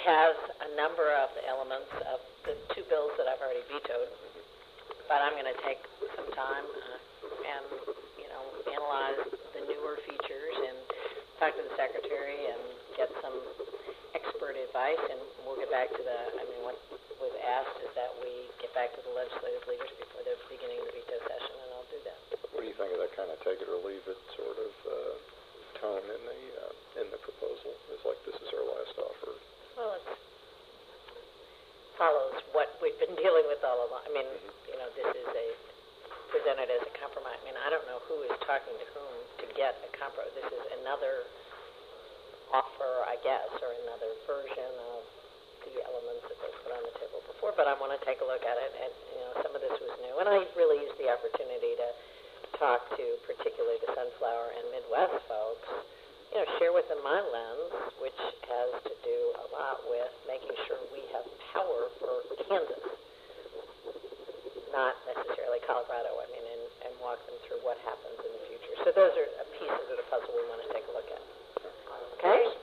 has a number of the elements of the two bills that I've already vetoed, but I'm going to take some time and, analyze the newer features and talk to the Secretary and get some expert advice, and we'll get back to what was asked is that we get back to the legislative leaders before the beginning of the veto session, and I'll do that. What do you think of that kind of take it or leave it sort of tone in the proposal? It's like this is our last offer. Well, it follows what we've been dealing with all along. This is presented as a compromise. I don't know who is talking to whom to get a compromise. This is another offer, I guess, or another version of the elements that they put on the table before, but I want to take a look at it, and some of this was new, and I really used the opportunity to talk to particularly the Sunflower and Midwest folks, share with them my lens, which has to do a lot with making sure we have power for Kansas, not necessarily Colorado, and walk them through what happens in the future. So those are